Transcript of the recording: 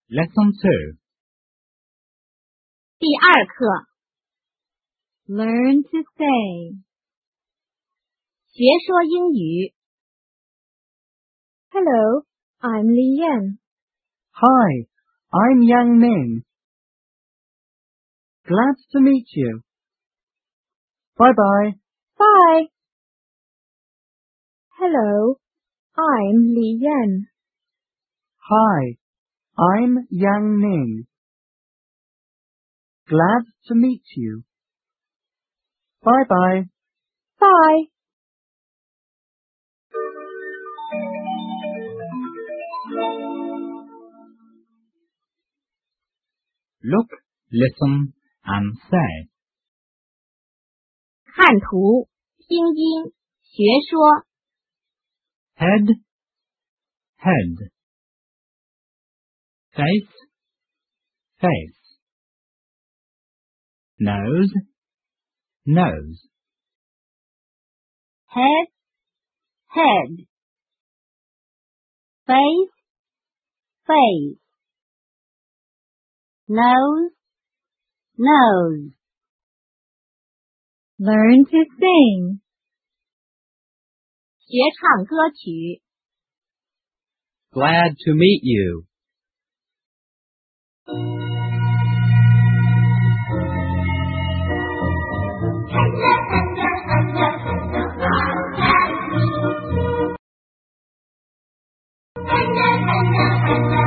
Lesson 2. 第二课 Learn to say. 学说英语 Hello, I'm Li Yan. Hi, I'm Yang Ning. Glad to meet you. Bye-bye. Bye. Hello, I'm Li Yan. Hi, I'm Yang Ning. Glad to meet you. Bye-bye. Bye. Look, listen, and say. 看图拼音学说 Head, head. Face, face. Nose, nose. head, head. face, face. nose, nose. Learn to sing. 学唱歌曲 Glad to meet you. Hello,